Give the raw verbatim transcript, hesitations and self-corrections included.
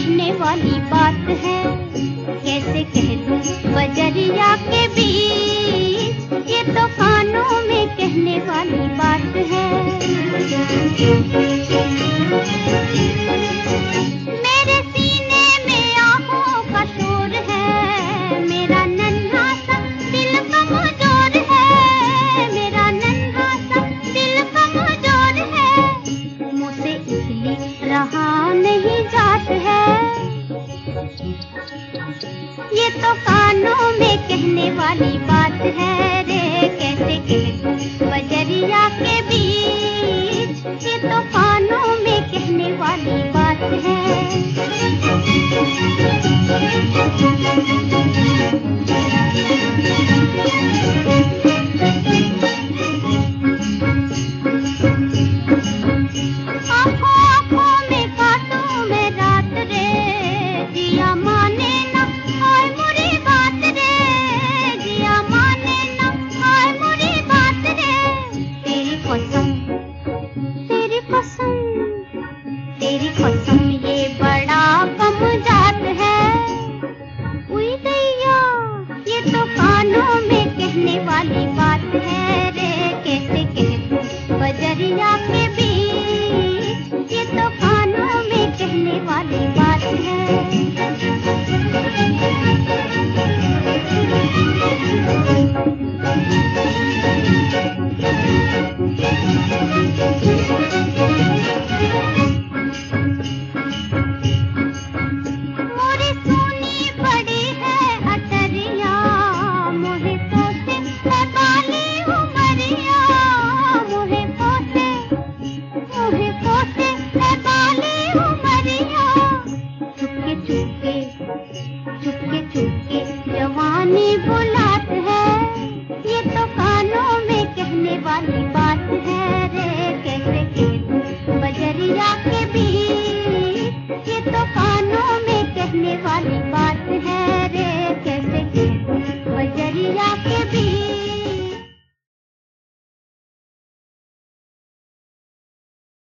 कहने वाली बात है, कैसे कह दूं बजरिया के बीच, ये तो कानों में कहने वाली बात है। मेरे सीने में आहों का शोर है, मेरा नन्हा सा दिल कमजोर है, मेरा नन्हा सा दिल कमजोर है, मुझसे इसलिए रहा नहीं जात है, ये तो